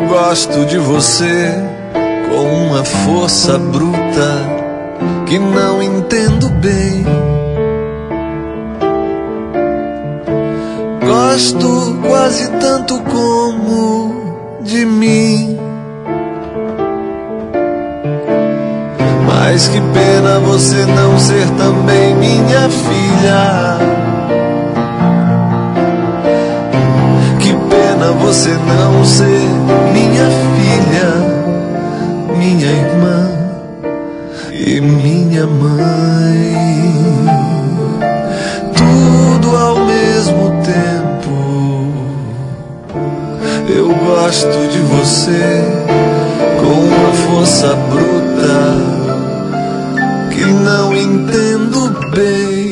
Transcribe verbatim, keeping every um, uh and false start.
gosto de você com uma força bruta que não entendo bem. Gosto quase tanto como de mim. Mas que pena você não ser também minha filha. Que pena você não ser minha filha, minha irmã e minha mãe. Tudo ao mesmo tempo. Eu gosto de você com uma força bruta que não entendo bem.